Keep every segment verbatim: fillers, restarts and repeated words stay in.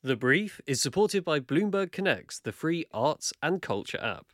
The Brief is supported by Bloomberg Connects, the free arts and culture app.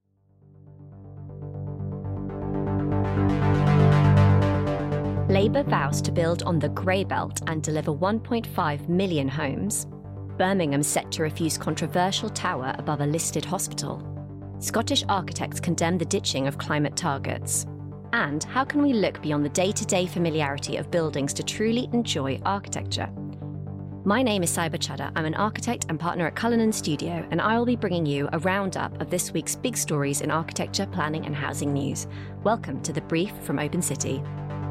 Labour vows to build on the Grey Belt and deliver one point five million homes. Birmingham set to refuse controversial tower above a listed hospital. Scottish architects condemn the ditching of climate targets. And how can we look beyond the day-to-day familiarity of buildings to truly enjoy architecture? My name is Saiba Chadha. I'm an architect and partner at Cullinan Studio, and I will be bringing you a roundup of this week's big stories in architecture, planning and housing news. Welcome to The Brief from Open City.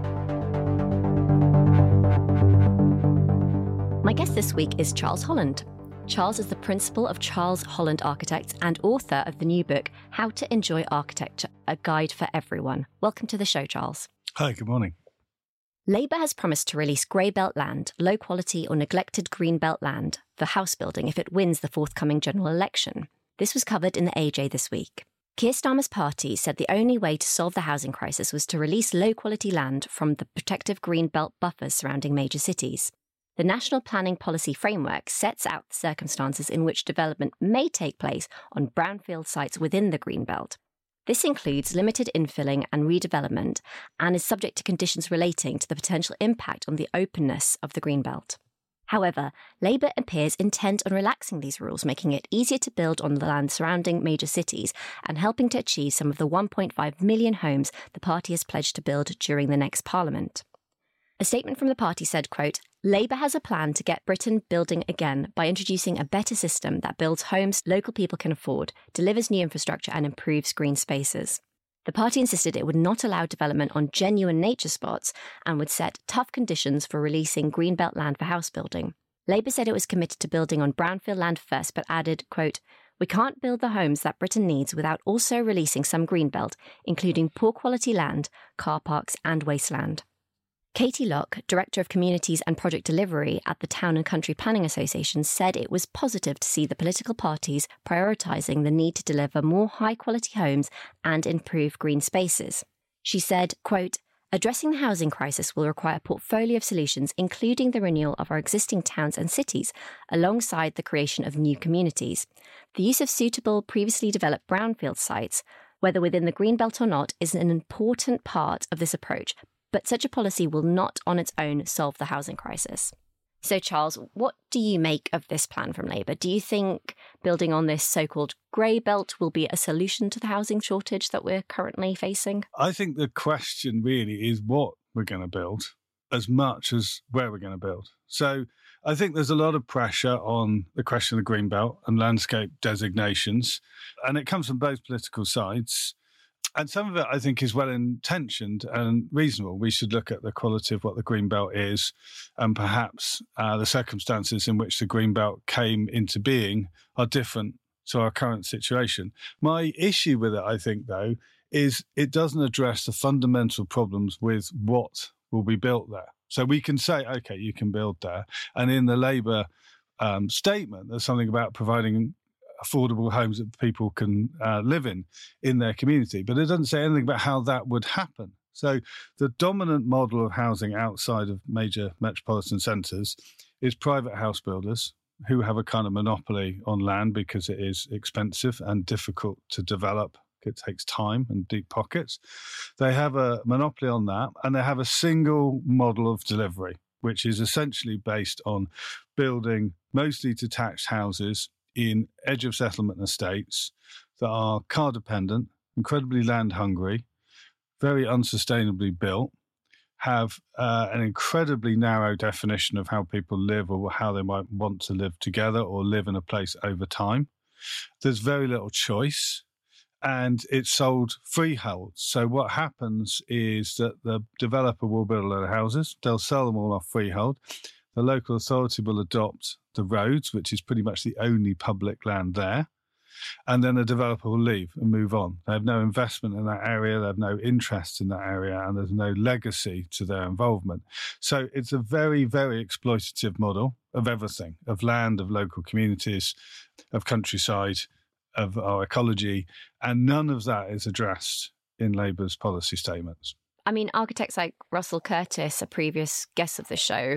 My guest this week is Charles Holland. Charles is the principal of Charles Holland Architects and author of the new book, How to Enjoy Architecture, a Guide for Everyone. Welcome to the show, Charles. Hi, good morning. Labour has promised to release grey belt land, low quality or neglected green belt land, for house building if it wins the forthcoming general election. This was covered in the A J this week. Keir Starmer's party said the only way to solve the housing crisis was to release low quality land from the protective green belt buffers surrounding major cities. The National Planning Policy Framework sets out the circumstances in which development may take place on brownfield sites within the green belt. This includes limited infilling and redevelopment and is subject to conditions relating to the potential impact on the openness of the greenbelt. However, Labour appears intent on relaxing these rules, making it easier to build on the land surrounding major cities and helping to achieve some of the one point five million homes the party has pledged to build during the next parliament. A statement from the party said, quote, Labour has a plan to get Britain building again by introducing a better system that builds homes local people can afford, delivers new infrastructure and improves green spaces. The party insisted it would not allow development on genuine nature spots and would set tough conditions for releasing greenbelt land for house building. Labour said it was committed to building on brownfield land first, but added, quote, we can't build the homes that Britain needs without also releasing some greenbelt, including poor quality land, car parks and wasteland. Katie Locke, Director of Communities and Project Delivery at the Town and Country Planning Association, said it was positive to see the political parties prioritising the need to deliver more high-quality homes and improve green spaces. She said, quote, addressing the housing crisis will require a portfolio of solutions, including the renewal of our existing towns and cities, alongside the creation of new communities. The use of suitable, previously developed brownfield sites, whether within the Greenbelt or not, is an important part of this approach, but such a policy will not on its own solve the housing crisis. So, Charles, what do you make of this plan from Labour? Do you think building on this so-called grey belt will be a solution to the housing shortage that we're currently facing? I think the question really is what we're going to build as much as where we're going to build. So I think there's a lot of pressure on the question of the green belt and landscape designations, and it comes from both political sides. And some of it, I think, is well-intentioned and reasonable. We should look at the quality of what the Greenbelt is and perhaps uh, the circumstances in which the Greenbelt came into being are different to our current situation. My issue with it, I think, though, is it doesn't address the fundamental problems with what will be built there. So we can say, OK, you can build there. And in the Labour um, statement, there's something about providing affordable homes that people can uh, live in, in their community. But it doesn't say anything about how that would happen. So the dominant model of housing outside of major metropolitan centres is private house builders who have a kind of monopoly on land because it is expensive and difficult to develop. It takes time and deep pockets. They have a monopoly on that, and they have a single model of delivery, which is essentially based on building mostly detached houses in edge of settlement estates that are car dependent, incredibly land hungry, very unsustainably built, have uh, an incredibly narrow definition of how people live or how they might want to live together or live in a place over time. There's very little choice, and it's sold freehold. So what happens is that the developer will build a lot of houses, they'll sell them all off freehold. The local authority will adopt the roads, which is pretty much the only public land there. And then the developer will leave and move on. They have no investment in that area, they have no interest in that area, and there's no legacy to their involvement. So it's a very, very exploitative model of everything, of land, of local communities, of countryside, of our ecology, and none of that is addressed in Labour's policy statements. I mean, architects like Russell Curtis, a previous guest of the show,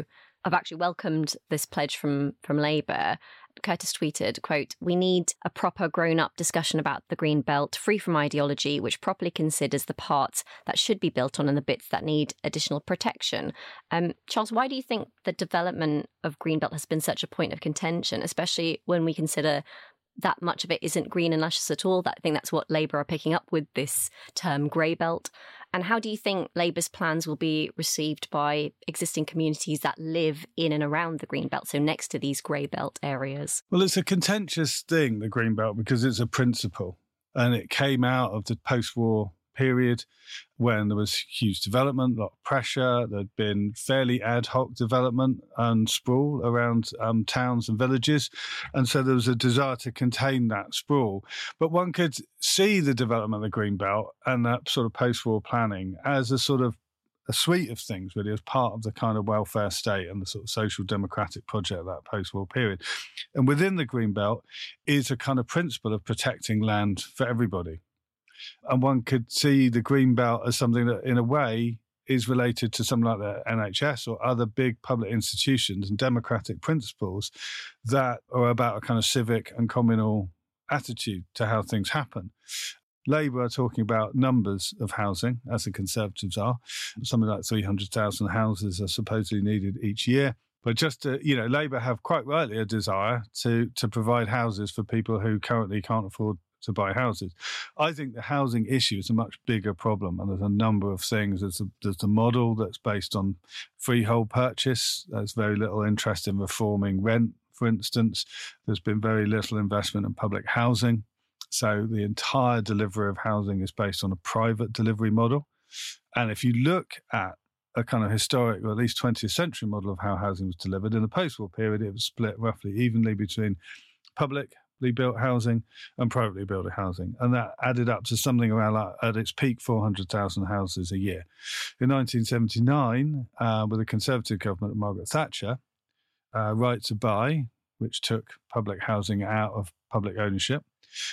I've actually welcomed this pledge from, from Labour. Curtis tweeted, quote, "We need a proper grown-up discussion about the Green Belt, free from ideology, which properly considers the parts that should be built on and the bits that need additional protection." Um, Charles, why do you think the development of Green Belt has been such a point of contention, especially when we consider that much of it isn't green and luscious at all? That I think that's what Labour are picking up with this term grey belt. And how do you think Labour's plans will be received by existing communities that live in and around the green belt, so next to these grey belt areas? Well, it's a contentious thing, the green belt, because it's a principle, and it came out of the post-war period when there was huge development, a lot of pressure. There'd been fairly ad hoc development and sprawl around um, towns and villages. And so there was a desire to contain that sprawl. But one could see the development of the Greenbelt and that sort of post-war planning as a sort of a suite of things, really, as part of the kind of welfare state and the sort of social democratic project of that post-war period. And within the Greenbelt is a kind of principle of protecting land for everybody. And one could see the Greenbelt as something that, in a way, is related to something like the N H S or other big public institutions and democratic principles that are about a kind of civic and communal attitude to how things happen. Labour are talking about numbers of housing, as the Conservatives are. Something like three hundred thousand houses are supposedly needed each year. But just to, you know, Labour have quite rightly a desire to to provide houses for people who currently can't afford to buy houses. I think the housing issue is a much bigger problem, and there's a number of things. There's a, there's a model that's based on freehold purchase. There's very little interest in reforming rent, for instance. There's been very little investment in public housing. So the entire delivery of housing is based on a private delivery model. And if you look at a kind of historic, or at least twentieth century model of how housing was delivered, in the post-war period, it was split roughly evenly between public built housing and privately built housing. And that added up to something around, like, at its peak, four hundred thousand houses a year. In nineteen seventy-nine, uh, with a Conservative government of Margaret Thatcher, uh, Right to Buy, which took public housing out of public ownership,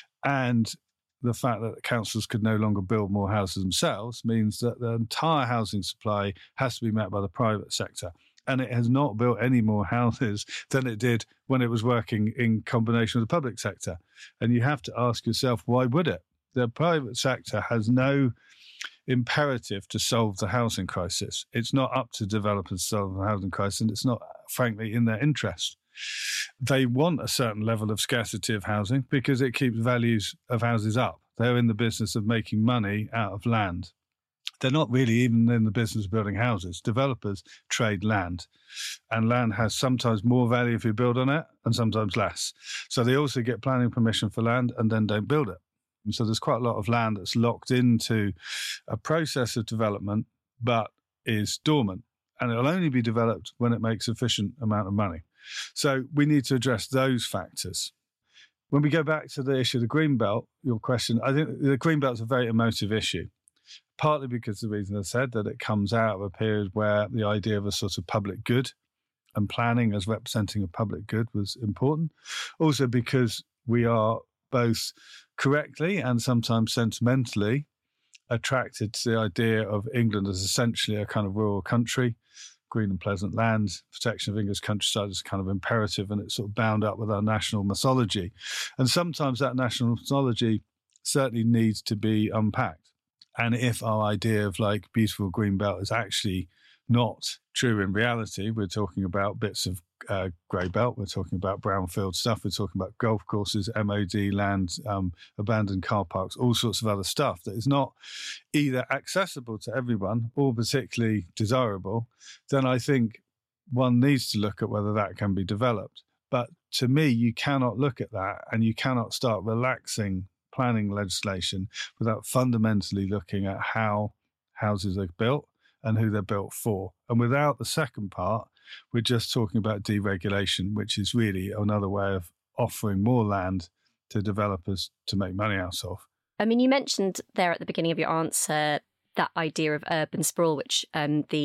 and the fact that councils could no longer build more houses themselves, means that the entire housing supply has to be met by the private sector. And it has not built any more houses than it did when it was working in combination with the public sector. And you have to ask yourself, why would it? The private sector has no imperative to solve the housing crisis. It's not up to developers to solve the housing crisis, and it's not, frankly, in their interest. They want a certain level of scarcity of housing because it keeps values of houses up. They're in the business of making money out of land. They're not really even in the business of building houses. Developers trade land, and land has sometimes more value if you build on it and sometimes less. So they also get planning permission for land and then don't build it. And so there's quite a lot of land that's locked into a process of development but is dormant, and it'll only be developed when it makes sufficient amount of money. So we need to address those factors. When we go back to the issue of the Greenbelt, your question, I think the Greenbelt is a very emotive issue. Partly because of the reason I said, that it comes out of a period where the idea of a sort of public good and planning as representing a public good was important. Also because we are both correctly and sometimes sentimentally attracted to the idea of England as essentially a kind of rural country, green and pleasant land. Protection of English countryside is kind of imperative, and it's sort of bound up with our national mythology. And sometimes that national mythology certainly needs to be unpacked. And if our idea of like beautiful green belt is actually not true in reality, we're talking about bits of uh, grey belt, we're talking about brownfield stuff, we're talking about golf courses, M O D land, um, abandoned car parks, all sorts of other stuff that is not either accessible to everyone or particularly desirable, then I think one needs to look at whether that can be developed. But to me, you cannot look at that and you cannot start relaxing planning legislation without fundamentally looking at how houses are built and who they're built for. And without the second part, we're just talking about deregulation, which is really another way of offering more land to developers to make money out of. I mean, you mentioned there at the beginning of your answer that idea of urban sprawl, which um, the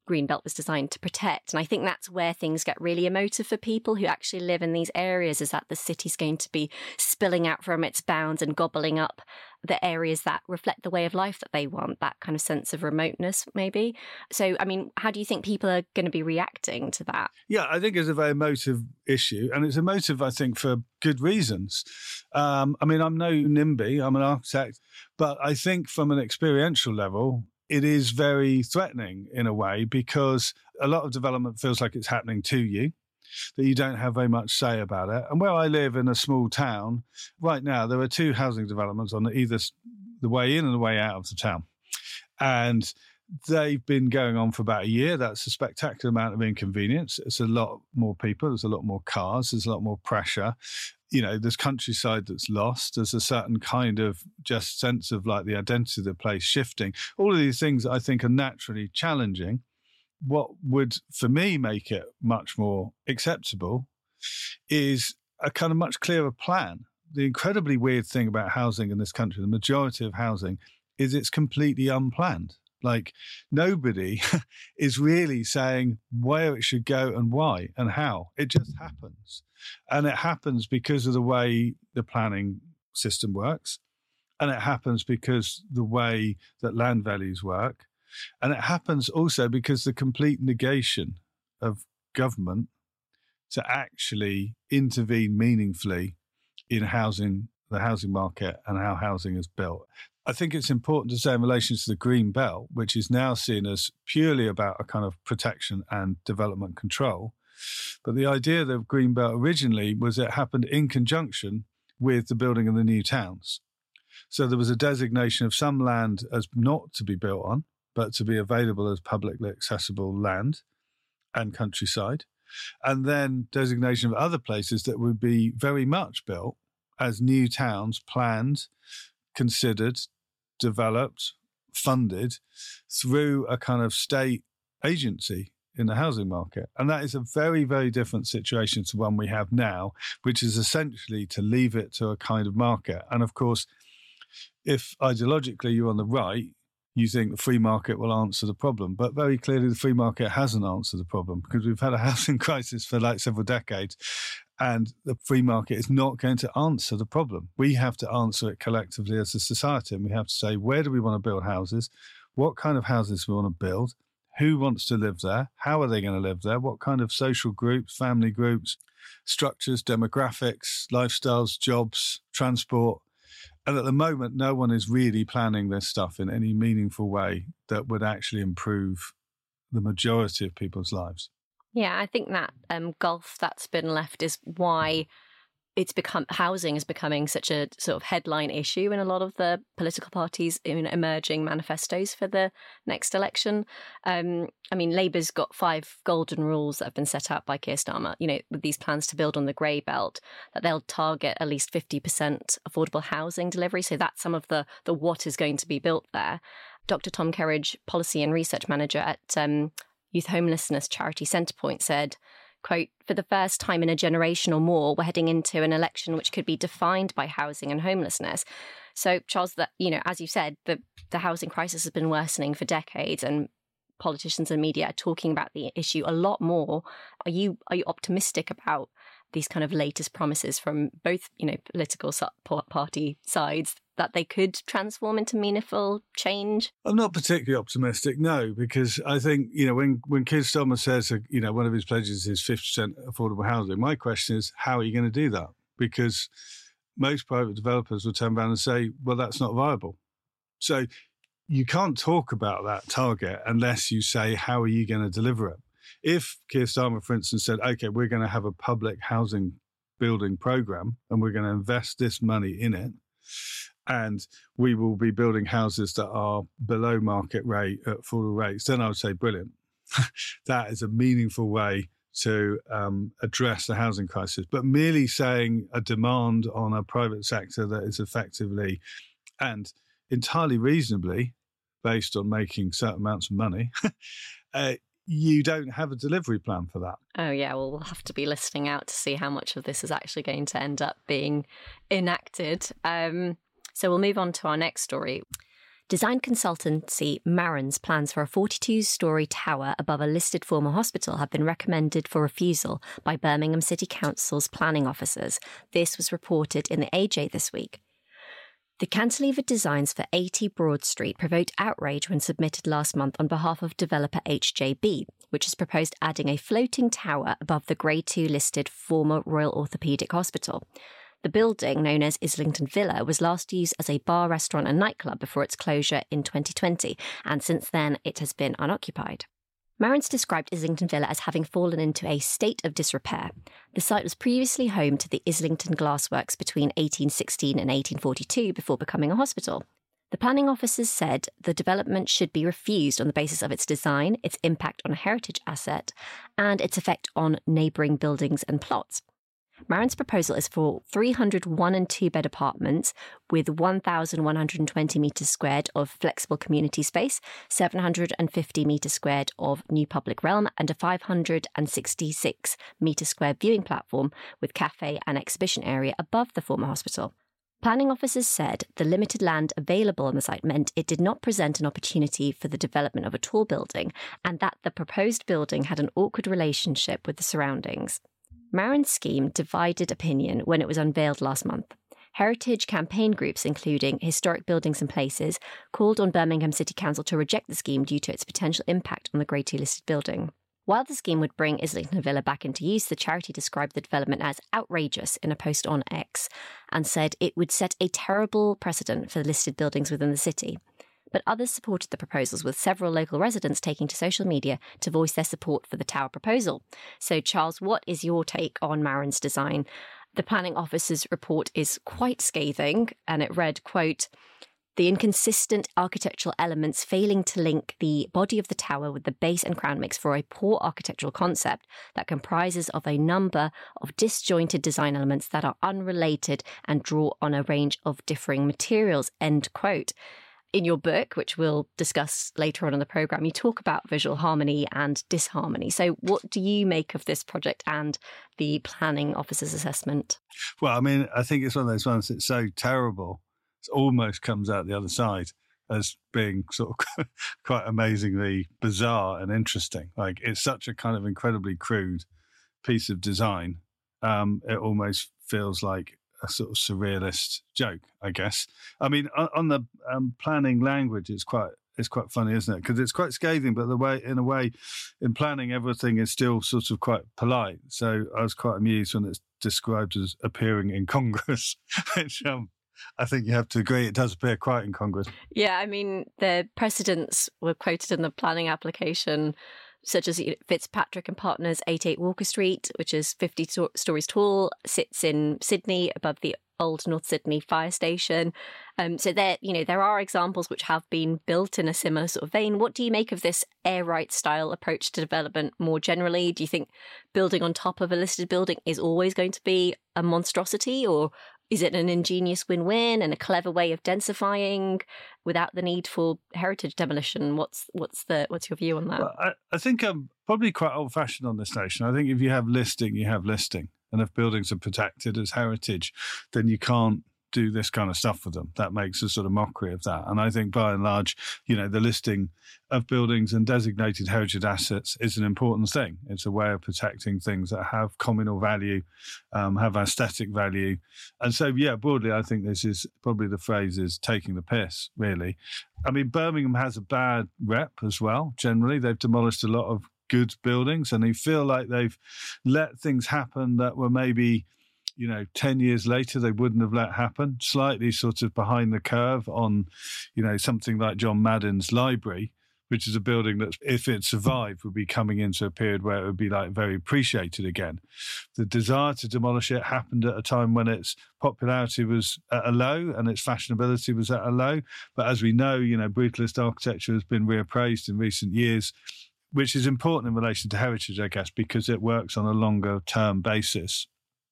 Greenbelt was designed to protect. And I think that's where things get really emotive for people who actually live in these areas, is that the city's going to be spilling out from its bounds and gobbling up the areas that reflect the way of life that they want, that kind of sense of remoteness, maybe. So, I mean, how do you think people are going to be reacting to that? Yeah, I think it's a very emotive issue, and it's emotive, I think, for good reasons. Um, I mean, I'm no NIMBY, I'm an architect, but I think from an experiential level, it is very threatening in a way, because a lot of development feels like it's happening to you, that you don't have very much say about it. And where I live in a small town, right now, there are two housing developments on either the way in and the way out of the town. And they've been going on for about a year. That's a spectacular amount of inconvenience. It's a lot more people. There's a lot more cars. There's a lot more pressure. You know, there's countryside that's lost. There's a certain kind of just sense of like the identity of the place shifting. All of these things I think are naturally challenging. What would, for me, make it much more acceptable is a kind of much clearer plan. The incredibly weird thing about housing in this country, the majority of housing, is it's completely unplanned. Like, nobody is really saying where it should go and why and how. It just happens. And it happens because of the way the planning system works. And it happens because the way that land values work. And it happens also because the complete negation of government to actually intervene meaningfully in housing, the housing market and how housing is built. I think it's important to say in relation to the Green Belt, which is now seen as purely about a kind of protection and development control. But the idea of the Green Belt originally was it happened in conjunction with the building of the new towns. So there was a designation of some land as not to be built on, but to be available as publicly accessible land and countryside. And then designation of other places that would be very much built as new towns, planned, considered, developed, funded through a kind of state agency in the housing market. And that is a very, very different situation to one we have now, which is essentially to leave it to a kind of market. And of course, if ideologically you're on the right, you think the free market will answer the problem. But very clearly the free market hasn't answered the problem, because we've had a housing crisis for like several decades, and the free market is not going to answer the problem. We have to answer it collectively as a society, and we have to say, where do we want to build houses? What kind of houses we want to build? Who wants to live there? How are they going to live there? What kind of social groups, family groups, structures, demographics, lifestyles, jobs, transport? And at the moment, no one is really planning this stuff in any meaningful way that would actually improve the majority of people's lives. Yeah, I think that um, gulf that's been left is why it's become housing is becoming such a sort of headline issue in a lot of the political parties' in emerging manifestos for the next election. Um, I mean, Labour's got five golden rules that have been set out by Keir Starmer, you know, with these plans to build on the grey belt, that they'll target at least fifty percent affordable housing delivery. So that's some of the, the what is going to be built there. Doctor Tom Kerridge, Policy and Research Manager at um, youth homelessness charity Centrepoint, said, quote, "For the first time in a generation or more, we're heading into an election which could be defined by housing and homelessness." So, Charles, that, you know, as you said, the, the housing crisis has been worsening for decades, and politicians and media are talking about the issue a lot more. Are you are you optimistic about these kind of latest promises from both, you know, political party sides that they could transform into meaningful change? I'm not particularly optimistic, no, because I think, you know, when, when Keir Starmer says, you know, one of his pledges is fifty percent affordable housing, my question is, how are you going to do that? Because most private developers will turn around and say, well, that's not viable. So you can't talk about that target unless you say, how are you going to deliver it? If Keir Starmer, for instance, said, OK, we're going to have a public housing building programme and we're going to invest this money in it, and we will be building houses that are below market rate at full rates, then I would say, brilliant. That is a meaningful way to um, address the housing crisis. But merely saying a demand on a private sector that is effectively and entirely reasonably based on making certain amounts of money, uh, you don't have a delivery plan for that. Oh, yeah. Well, we'll have to be listening out to see how much of this is actually going to end up being enacted. Um, so we'll move on to our next story. Design consultancy Marin's plans for a forty-two-storey tower above a listed former hospital have been recommended for refusal by Birmingham City Council's planning officers. This was reported in the A J this week. The cantilevered designs for eighty Broad Street provoked outrage when submitted last month on behalf of developer H J B, which has proposed adding a floating tower above the Grade two listed former Royal Orthopaedic Hospital. The building, known as Islington Villa, was last used as a bar, restaurant and nightclub before its closure in twenty twenty, and since then it has been unoccupied. Marin's described Islington Villa as having fallen into a state of disrepair. The site was previously home to the Islington Glassworks between eighteen sixteen and eighteen forty-two before becoming a hospital. The planning officers said the development should be refused on the basis of its design, its impact on a heritage asset, and its effect on neighbouring buildings and plots. Marin's proposal is for three hundred one and two bed apartments with one thousand one hundred twenty metres squared of flexible community space, seven hundred fifty metres squared of new public realm, and a five hundred sixty-six metre squared viewing platform with cafe and exhibition area above the former hospital. Planning officers said the limited land available on the site meant it did not present an opportunity for the development of a tall building, and that the proposed building had an awkward relationship with the surroundings. Marin's scheme divided opinion when it was unveiled last month. Heritage campaign groups, including Historic Buildings and Places, called on Birmingham City Council to reject the scheme due to its potential impact on the Grade two listed building. While the scheme would bring Islington Villa back into use, the charity described the development as outrageous in a post on X and said it would set a terrible precedent for listed buildings within the city. But others supported the proposals, with several local residents taking to social media to voice their support for the tower proposal. So, Charles, what is your take on Marin's design? The planning officer's report is quite scathing, and it read, quote, "The inconsistent architectural elements failing to link the body of the tower with the base and crown makes for a poor architectural concept that comprises of a number of disjointed design elements that are unrelated and draw on a range of differing materials," end quote. In your book, which we'll discuss later on in the programme, you talk about visual harmony and disharmony. So what do you make of this project and the planning officer's assessment? Well, I mean, I think it's one of those ones that's so terrible, it almost comes out the other side as being sort of quite amazingly bizarre and interesting. Like, it's such a kind of incredibly crude piece of design. Um, it almost feels like a sort of surrealist joke, I guess. I mean, on, on the um, planning language, it's quite it's quite funny, isn't it? Because it's quite scathing, but the way, in a way, in planning, everything is still sort of quite polite. So I was quite amused when it's described as appearing incongruous, which um, I think you have to agree, it does appear quite incongruous. Yeah, I mean, the precedents were quoted in the planning application, such as Fitzpatrick and Partners eighty-eight Walker Street, which is fifty sto- stories tall, sits in Sydney above the old North Sydney fire station. Um, so there, you know, there are examples which have been built in a similar sort of vein. What do you make of this air right style approach to development more generally? Do you think building on top of a listed building is always going to be a monstrosity, or is it an ingenious win-win and a clever way of densifying without the need for heritage demolition? What's what's the what's your view on that? Well, I, I think I'm probably quite old-fashioned on this notion. I think if you have listing, you have listing. And if buildings are protected as heritage, then you can't do this kind of stuff with them. That makes a sort of mockery of that. And I think by and large, you know, the listing of buildings and designated heritage assets is an important thing. It's a way of protecting things that have communal value, um, have aesthetic value. And so, yeah, broadly, I think this is probably the phrase is taking the piss, really. I mean, Birmingham has a bad rep as well. Generally, they've demolished a lot of good buildings, and they feel like they've let things happen that were maybe, you know, ten years later they wouldn't have let happen, slightly sort of behind the curve on, you know, something like John Madden's library, which is a building that, if it survived, would be coming into a period where it would be like very appreciated again. The desire to demolish it happened at a time when its popularity was at a low and its fashionability was at a low. But as we know, you know, brutalist architecture has been reappraised in recent years, which is important in relation to heritage, I guess, because it works on a longer term basis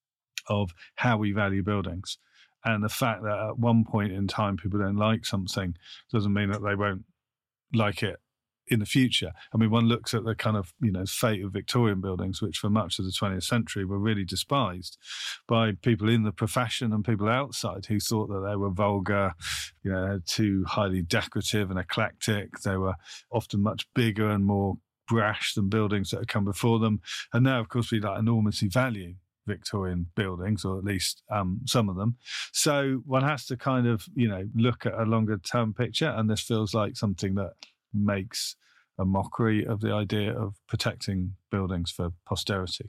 of how we value buildings. And the fact that at one point in time people don't like something doesn't mean that they won't like it in the future. I mean, one looks at the kind of, you know, fate of Victorian buildings, which for much of the twentieth century were really despised by people in the profession and people outside who thought that they were vulgar, you know, too highly decorative and eclectic. They were often much bigger and more brash than buildings that had come before them. And now, of course, we like enormously value Victorian buildings, or at least um, some of them. So one has to kind of, you know, look at a longer term picture. And this feels like something that makes a mockery of the idea of protecting buildings for posterity.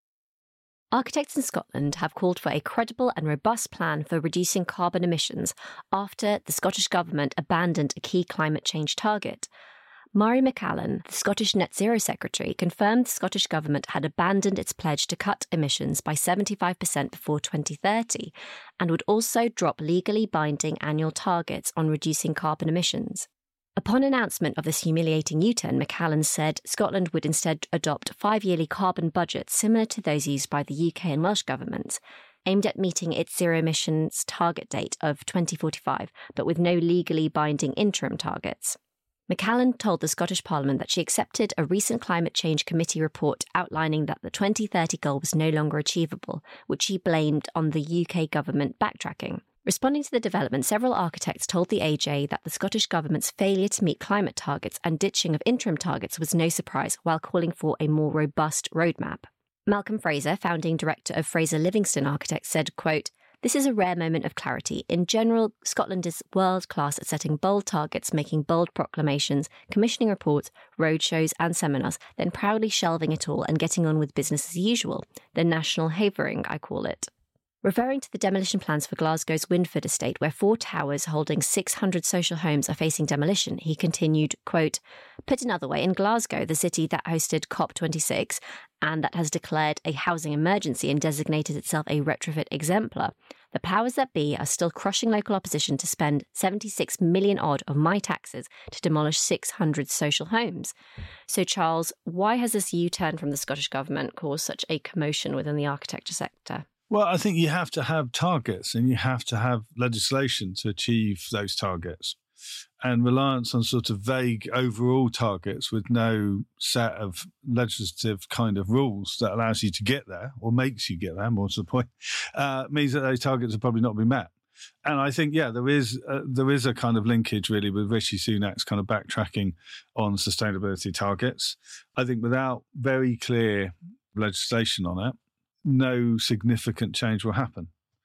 Architects in Scotland have called for a credible and robust plan for reducing carbon emissions after the Scottish Government abandoned a key climate change target. Mhairi McCallan, the Scottish Net Zero Secretary, confirmed the Scottish Government had abandoned its pledge to cut emissions by seventy-five percent before twenty thirty and would also drop legally binding annual targets on reducing carbon emissions. Upon announcement of this humiliating U-turn, McCallan said Scotland would instead adopt five-yearly carbon budgets similar to those used by the U K and Welsh governments, aimed at meeting its zero emissions target date of twenty forty-five, but with no legally binding interim targets. McCallan told the Scottish Parliament that she accepted a recent Climate Change Committee report outlining that the twenty thirty goal was no longer achievable, which she blamed on the U K government backtracking. Responding to the development, several architects told the A J that the Scottish Government's failure to meet climate targets and ditching of interim targets was no surprise, while calling for a more robust roadmap. Malcolm Fraser, founding director of Fraser Livingston Architects, said, quote, "This is a rare moment of clarity. In general, Scotland is world-class at setting bold targets, making bold proclamations, commissioning reports, roadshows and seminars, then proudly shelving it all and getting on with business as usual. The national havering, I call it." Referring to the demolition plans for Glasgow's Windford estate, where four towers holding six hundred social homes are facing demolition, he continued, quote, "Put another way, in Glasgow, the city that hosted COP twenty-six and that has declared a housing emergency and designated itself a retrofit exemplar, the powers that be are still crushing local opposition to spend seventy-six million odd of my taxes to demolish six hundred social homes." So, Charles, why has this U-turn from the Scottish Government caused such a commotion within the architecture sector? Well, I think you have to have targets and you have to have legislation to achieve those targets. And reliance on sort of vague overall targets with no set of legislative kind of rules that allows you to get there, or makes you get there, more to the point, uh, means that those targets will probably not be met. And I think, yeah, there is a, there is a kind of linkage really with Rishi Sunak's kind of backtracking on sustainability targets. I think without very clear legislation on it, no significant change will happen.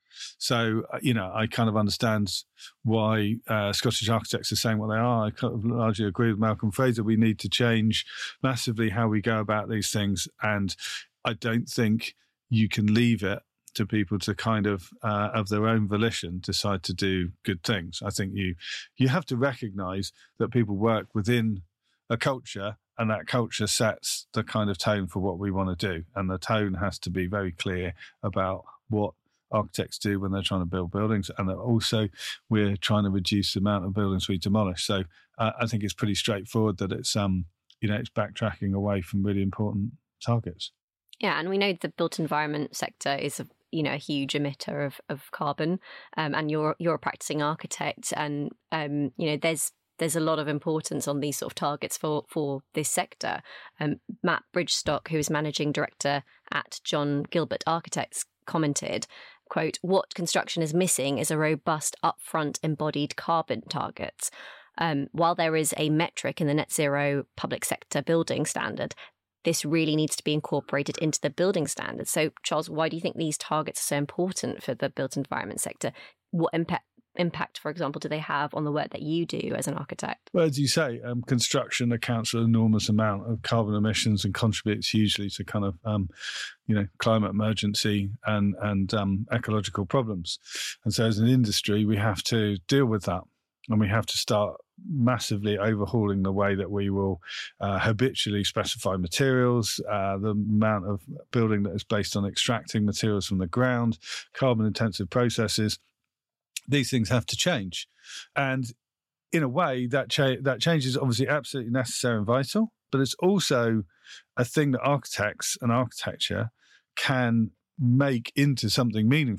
So, you know, I kind of understand why uh, Scottish architects are saying what they are. I kind of largely agree with Malcolm Fraser. We need to change massively how we go about these things. And I don't think you can leave it to people to kind of, uh, of their own volition, decide to do good things. I think you you have to recognise that people work within a culture, and that culture sets the kind of tone for what we want to do. And the tone has to be very clear about what architects do when they're trying to build buildings, and that also we're trying to reduce the amount of buildings we demolish. So uh, I think it's pretty straightforward that it's, um, you know, it's backtracking away from really important targets. Yeah, and we know the built environment sector is a you know a huge emitter of of carbon, um, and you're you're a practicing architect, and um, you know there's there's a lot of importance on these sort of targets for, for this sector. Um, Matt Bridgestock, who is managing director at John Gilbert Architects, commented, quote, "What construction is missing is a robust upfront embodied carbon targets. Um, while there is a metric in the net zero public sector building standard, this really needs to be incorporated into the building standards." So, Charles, why do you think these targets are so important for the built environment sector? What impact impact, for example, do they have on the work that you do as an architect? Well, as you say, um, construction accounts for an enormous amount of carbon emissions and contributes hugely to kind of, um, you know, climate emergency and, and um, ecological problems. And so as an industry, we have to deal with that. And we have to start massively overhauling the way that we will uh, habitually specify materials, uh, the amount of building that is based on extracting materials from the ground, carbon-intensive processes. These things have to change. And in a way, that, cha- that change is obviously absolutely necessary and vital, but it's also a thing that architects and architecture can make into something meaningful.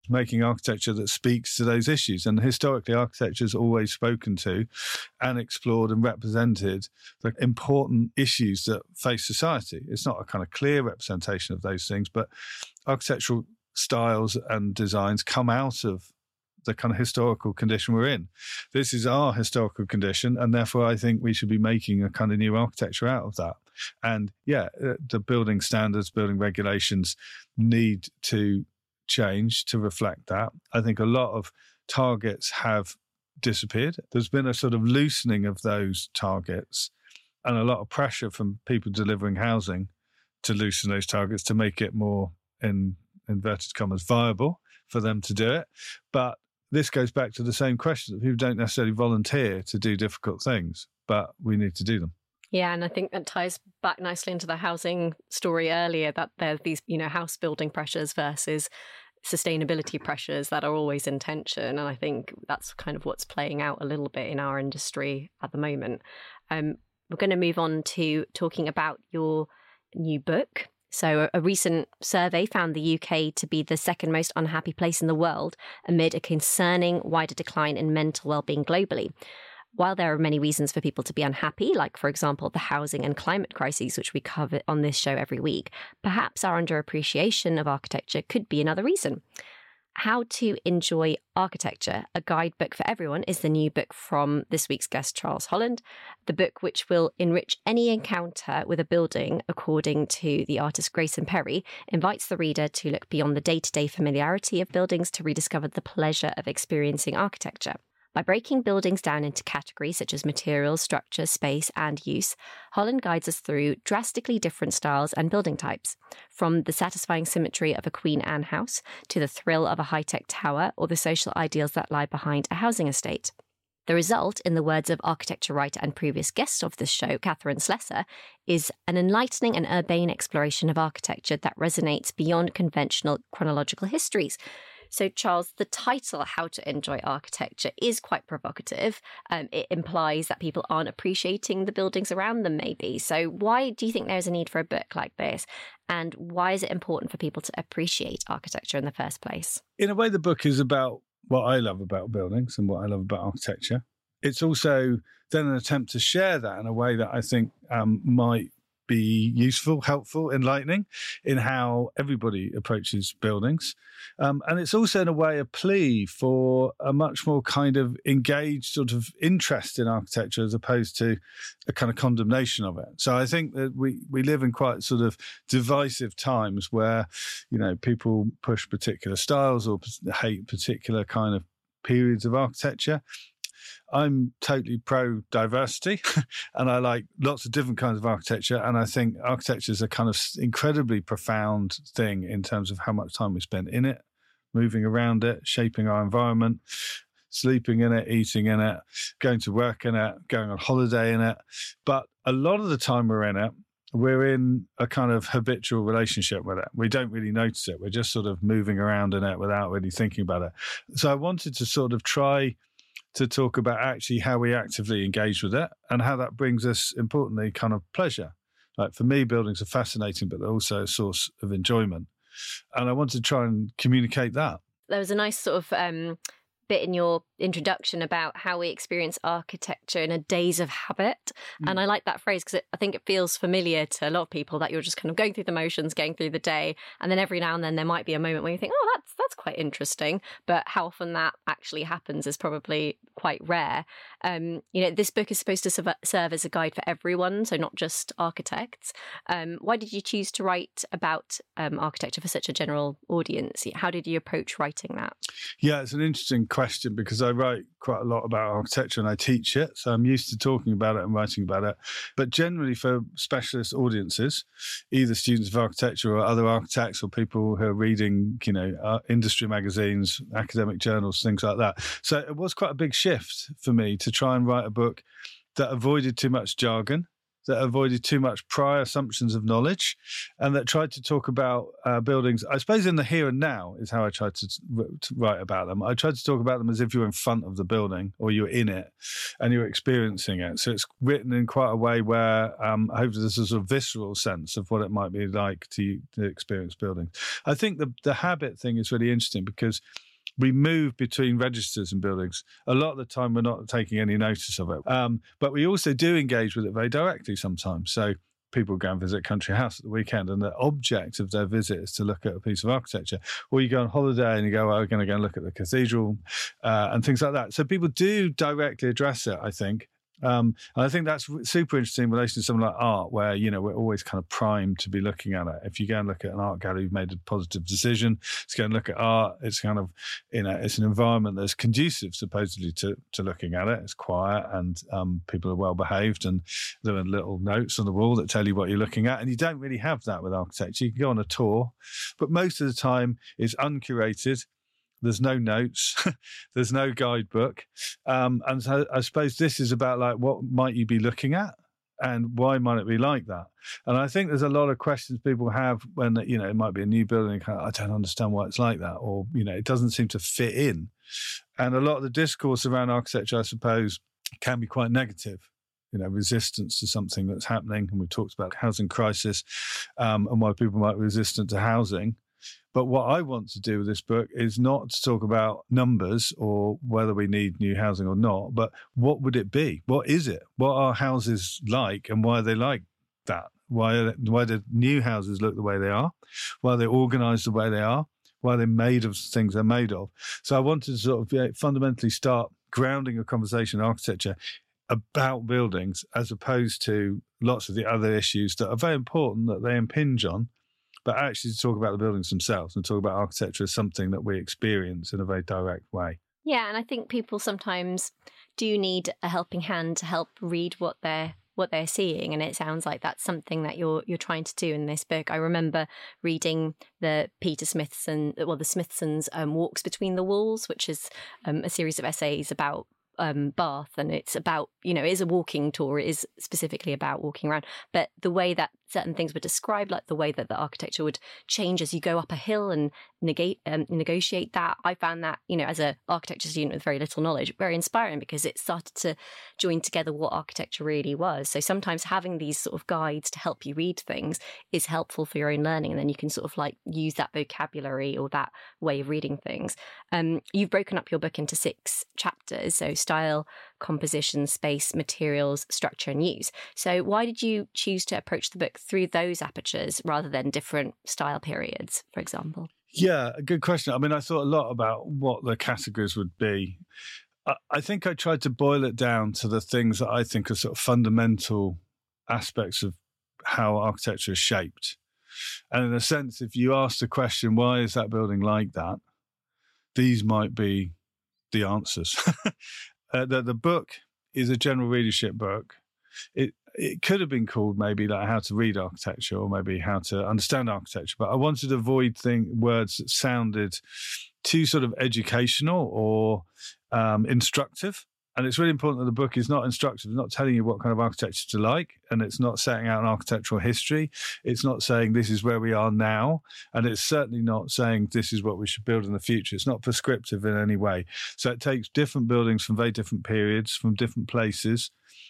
making architecture that speaks to those issues. And historically, architecture has always spoken to and explored and represented the important issues that face society. It's not a kind of clear representation of those things, but architectural styles and designs come out of the kind of historical condition we're in. This is our historical condition, and therefore I think we should be making a kind of new architecture out of that. And yeah, the building standards, building regulations need to change to reflect that. I think a lot of targets have disappeared. There's been a sort of loosening of those targets and a lot of pressure from people delivering housing to loosen those targets to make it more, in inverted commas, viable for them to do it. But this goes back to the same question that people don't necessarily volunteer to do difficult things, but we need to do them. Yeah, and I think that ties back nicely into the housing story earlier, that there's these, you know, house building pressures versus sustainability pressures that are always in tension. And I think that's kind of what's playing out a little bit in our industry at the moment. Um, we're going to move on to talking about your new book. So a recent survey found the U K to be the second most unhappy place in the world amid a concerning wider decline in mental well-being globally. While there are many reasons for people to be unhappy, like, for example, the housing and climate crises, which we cover on this show every week, perhaps our underappreciation of architecture could be another reason. How to Enjoy Architecture, a guidebook for everyone, is the new book from this week's guest, Charles Holland. The book, which will enrich any encounter with a building, according to the artist Grayson Perry, invites the reader to look beyond the day-to-day familiarity of buildings to rediscover the pleasure of experiencing architecture. By breaking buildings down into categories such as materials, structure, space, and use, Holland guides us through drastically different styles and building types, from the satisfying symmetry of a Queen Anne house to the thrill of a high-tech tower or the social ideals that lie behind a housing estate. The result, in the words of architecture writer and previous guest of this show, Catherine Slessor, is an enlightening and urbane exploration of architecture that resonates beyond conventional chronological histories. So, Charles, the title, How to Enjoy Architecture, is quite provocative. Um, it implies that people aren't appreciating the buildings around them, maybe. So why do you think there's a need for a book like this? And why is it important for people to appreciate architecture in the first place? In a way, the book is about what I love about buildings and what I love about architecture. It's also then an attempt to share that in a way that I think um, might be useful, helpful, enlightening in how everybody approaches buildings. Um, and it's also in a way a plea for a much more kind of engaged sort of interest in architecture as opposed to a kind of condemnation of it. So I think that we, we live in quite sort of divisive times where, you know, people push particular styles or hate particular kind of periods of architecture. I'm totally pro-diversity and I like lots of different kinds of architecture. And I think architecture is a kind of incredibly profound thing in terms of how much time we spend in it, moving around it, shaping our environment, sleeping in it, eating in it, going to work in it, going on holiday in it. But a lot of the time we're in it, we're in a kind of habitual relationship with it. We don't really notice it. We're just sort of moving around in it without really thinking about it. So I wanted to sort of try to talk about actually how we actively engage with it and how that brings us, importantly, kind of pleasure. Like for me, buildings are fascinating, but they're also a source of enjoyment. And I want to try and communicate that. There was a nice sort of um, bit in your introduction about how we experience architecture in a daze of habit. Mm. And I like that phrase because I think it feels familiar to a lot of people that you're just kind of going through the motions, going through the day. And then every now and then there might be a moment where you think, oh, that's that's quite interesting. But how often that actually happens is probably quite rare. Um, you know, this book is supposed to serve as a guide for everyone, so not just architects. Um, why did you choose to write about um, architecture for such a general audience? How did you approach writing that? Yeah, it's an interesting question because I write quite a lot about architecture and I teach it. So I'm used to talking about it and writing about it. But generally for specialist audiences, either students of architecture or other architects or people who are reading, you know, uh, industry magazines, academic journals, things like that. So it was quite a big shift for me to try and write a book that avoided too much jargon that avoided too much prior assumptions of knowledge, and that tried to talk about uh, buildings, I suppose in the here and now is how I tried to, to write about them. I tried to talk about them as if you were in front of the building or you were in it and you were experiencing it. So it's written in quite a way where um, I hope there's a sort of visceral sense of what it might be like to, to experience buildings. I think the, the habit thing is really interesting because we move between registers and buildings. A lot of the time, we're not taking any notice of it. Um, but we also do engage with it very directly sometimes. So people go and visit Country House at the weekend, and the object of their visit is to look at a piece of architecture. Or you go on holiday and you go, well, we're going to go and look at the cathedral uh, and things like that. So people do directly address it, I think. Um, and I think that's super interesting in relation to something like art, where, you know, we're always kind of primed to be looking at it. If you go and look at an art gallery, you've made a positive decision to go and look at art. It's kind of, you know, it's an environment that's conducive, supposedly, to, to looking at it. It's quiet and um, people are well behaved, and there are little notes on the wall that tell you what you're looking at. And you don't really have that with architecture. You can go on a tour, but most of the time it's uncurated. There's no notes. There's no guidebook. Um, and so I suppose this is about, like, what might you be looking at and why might it be like that? And I think there's a lot of questions people have when, you know, it might be a new building. Kind of, I don't understand why it's like that. Or, you know, it doesn't seem to fit in. And a lot of the discourse around architecture, I suppose, can be quite negative. You know, resistance to something that's happening. And we talked about housing crisis um, and why people might be resistant to housing. But what I want to do with this book is not to talk about numbers or whether we need new housing or not, but what would it be? What is it? What are houses like, and why are they like that? Why are they, why do new houses look the way they are? Why are they organised the way they are? Why are they made of things they're made of? So I wanted to sort of yeah, fundamentally start grounding a conversation in architecture about buildings, as opposed to lots of the other issues that are very important that they impinge on, but actually to talk about the buildings themselves and talk about architecture as something that we experience in a very direct way. Yeah, and I think people sometimes do need a helping hand to help read what they're what they're seeing, and it sounds like that's something that you're you're trying to do in this book. I remember reading the Peter Smithson, well, the Smithsons' um, Walks Between the Walls, which is um, a series of essays about um Bath, and it's about, you know, it is a walking tour, it is specifically about walking around, but the way that certain things were described, like the way that the architecture would change as you go up a hill and negate um, negotiate that, I found that, you know, as an architecture student with very little knowledge, very inspiring, because it started to join together what architecture really was. So sometimes having these sort of guides to help you read things is helpful for your own learning, and then you can sort of like use that vocabulary or that way of reading things. Um, you've broken up your book into six chapters, so style, composition, space, materials, structure, and use. So why did you choose to approach the book through those apertures rather than different style periods, for example? Yeah, a good question. I mean, I thought a lot about what the categories would be. I, I think I tried to boil it down to the things that I think are sort of fundamental aspects of how architecture is shaped. And in a sense, if you ask the question, why is that building like that? These might be the answers. uh, the, the book is a general readership book. It it could have been called maybe like How to Read Architecture, or maybe How to Understand Architecture, but I wanted to avoid thing, words that sounded too sort of educational or um, instructive. And it's really important that the book is not instructive. It's not telling you what kind of architecture to like, and it's not setting out an architectural history. It's not saying this is where we are now, and it's certainly not saying this is what we should build in the future. It's not prescriptive in any way. So it takes different buildings from very different periods, from different places,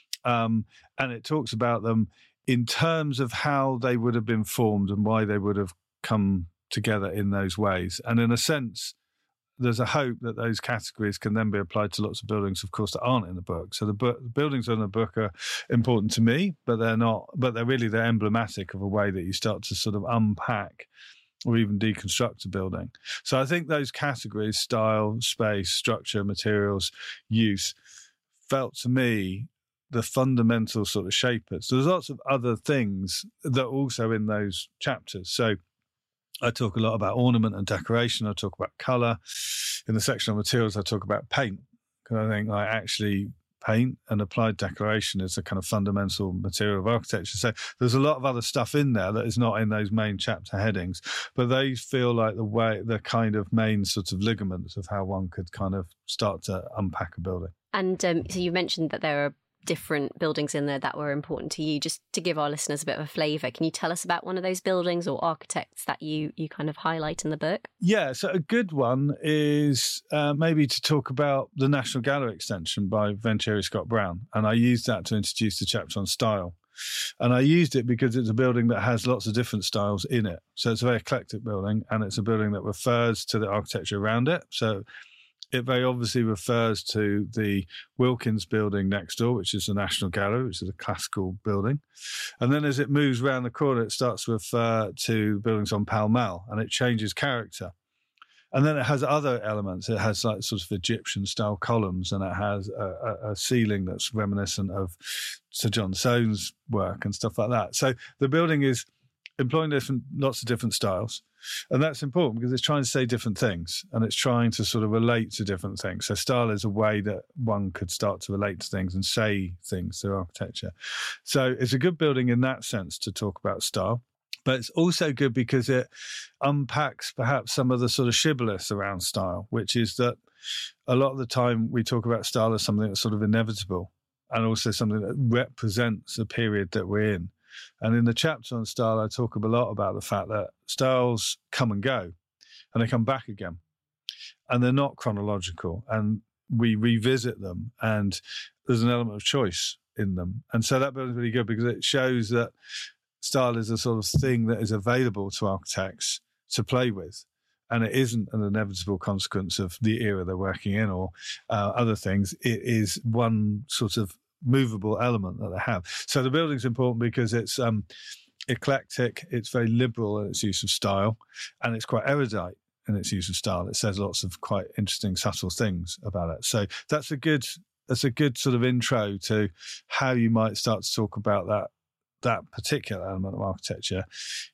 um, and it talks about them in terms of how they would have been formed and why they would have come together in those ways. And in a sense, there's a hope that those categories can then be applied to lots of buildings, of course, that aren't in the book. So the, book, the buildings in the book are important to me, but they're not. But they're really they're emblematic of a way that you start to sort of unpack or even deconstruct a building. So I think those categories, style, space, structure, materials, use, felt to me the fundamental sort of shapers. There's lots of other things that are also in those chapters. So I talk a lot about ornament and decoration. I talk about colour. In the section on materials, I talk about paint, because I think I actually paint and applied decoration is a kind of fundamental material of architecture. So there's a lot of other stuff in there that is not in those main chapter headings, but they feel like the way, the kind of main sort of ligaments of how one could kind of start to unpack a building. And um, so you mentioned that there are different buildings in there that were important to you. Just to give our listeners a bit of a flavour, can you tell us about one of those buildings or architects that you you kind of highlight in the book? Yeah, so a good one is uh, maybe to talk about the National Gallery extension by Venturi Scott Brown. And I used that to introduce the chapter on style. And I used it because it's a building that has lots of different styles in it. So it's a very eclectic building, and it's a building that refers to the architecture around it. So it very obviously refers to the Wilkins building next door, which is the National Gallery, which is a classical building. And then as it moves around the corner, it starts to refer to buildings on Pall Mall, and it changes character. And then it has other elements. It has like sort of Egyptian-style columns, and it has a, a, a ceiling that's reminiscent of Sir John Soane's work and stuff like that. So the building is employing different, lots of different styles. And that's important because it's trying to say different things, and it's trying to sort of relate to different things. So style is a way that one could start to relate to things and say things through architecture. So it's a good building in that sense to talk about style. But it's also good because it unpacks perhaps some of the sort of shibboleths around style, which is that a lot of the time we talk about style as something that's sort of inevitable and also something that represents a period that we're in. And in the chapter on style, I talk a lot about the fact that styles come and go and they come back again. And they're not chronological, and we revisit them, and there's an element of choice in them. And so that building's really good because it shows that style is a sort of thing that is available to architects to play with. And it isn't an inevitable consequence of the era they're working in or uh, other things. It is one sort of movable element that they have. So the building's important because it's um, eclectic, it's very liberal in its use of style, and it's quite erudite in its use of style. It says lots of quite interesting, subtle things about it. So that's a good that's a good sort of intro to how you might start to talk about that that particular element of architecture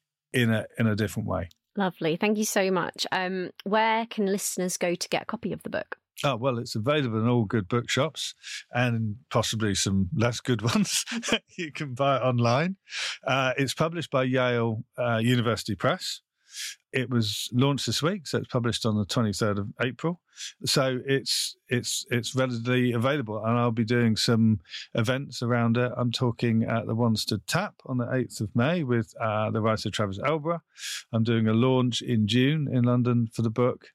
in a in a different way. Lovely. Thank you so much. Um, where can listeners go to get a copy of the book? Oh, well, it's available in all good bookshops and possibly some less good ones. You can buy it online. Uh, it's published by Yale uh, University Press. It was launched this week, so it's published on the twenty-third of April. So it's it's it's readily available, and I'll be doing some events around it. I'm talking at the Wanstead Tap on the eighth of May with uh, the writer Travis Elborough. I'm doing a launch in June in London for the book.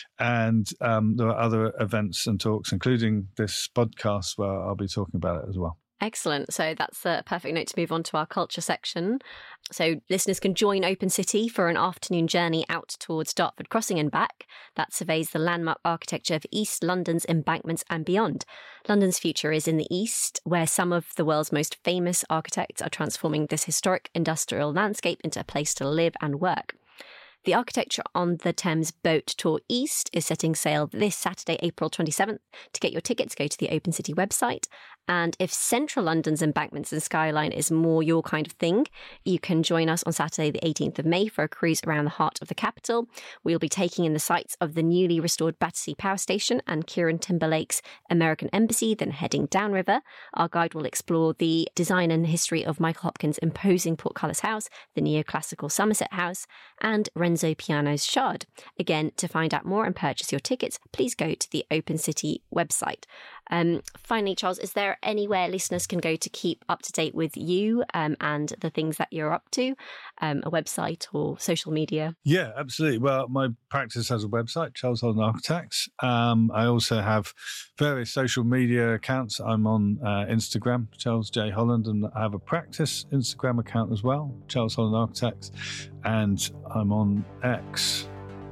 And um, there are other events and talks, including this podcast, where I'll be talking about it as well. Excellent. So that's a perfect note to move on to our culture section. So listeners can join Open City for an afternoon journey out towards Dartford Crossing and back that surveys the landmark architecture of East London's embankments and beyond. London's future is in the East, where some of the world's most famous architects are transforming this historic industrial landscape into a place to live and work. The Architecture on the Thames Boat Tour East is setting sail this Saturday, April twenty-seventh. To get your tickets, go to the Open City website. And if central London's embankments and skyline is more your kind of thing, you can join us on Saturday, the eighteenth of May for a cruise around the heart of the capital. We'll be taking in the sights of the newly restored Battersea Power Station and Kieran Timberlake's American Embassy, then heading downriver. Our guide will explore the design and history of Michael Hopkins' imposing portcullis house, the neoclassical Somerset House, and Renzo Piano's Shard. Again, to find out more and purchase your tickets, please go to the Open City website. Um, finally, Charles, is there anywhere listeners can go to keep up to date with you um, and the things that you're up to, um, a website or social media? Yeah, absolutely. Well, my practice has a website, Charles Holland Architects. Um, I also have various social media accounts. I'm on uh, Instagram, Charles J. Holland, and I have a practice Instagram account as well, Charles Holland Architects, and I'm on X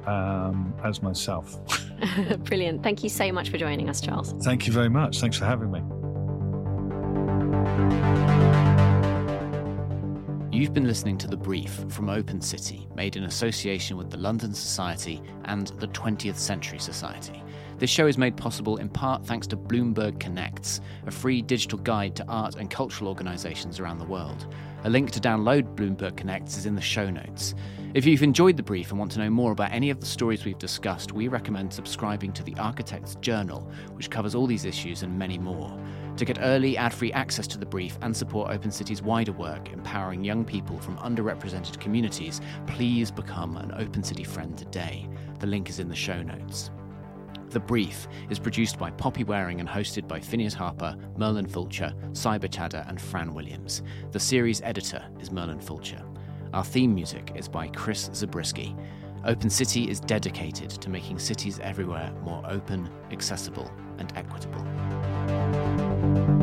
um, as myself. Brilliant. Thank you so much for joining us, Charles. Thank you very much. Thanks for having me. You've been listening to The Brief from Open City, made in association with the London Society and the twentieth Century Society. This show is made possible in part thanks to Bloomberg Connects, a free digital guide to art and cultural organisations around the world. A link to download Bloomberg Connects is in the show notes. If you've enjoyed The Brief and want to know more about any of the stories we've discussed, we recommend subscribing to The Architect's Journal, which covers all these issues and many more. To get early, ad-free access to The Brief and support Open City's wider work, empowering young people from underrepresented communities, please become an Open City friend today. The link is in the show notes. The Brief is produced by Poppy Waring and hosted by Phineas Harper, Merlin Fulcher, Cyber Chadder and Fran Williams. The series editor is Merlin Fulcher. Our theme music is by Chris Zabriskie. Open City is dedicated to making cities everywhere more open, accessible and equitable.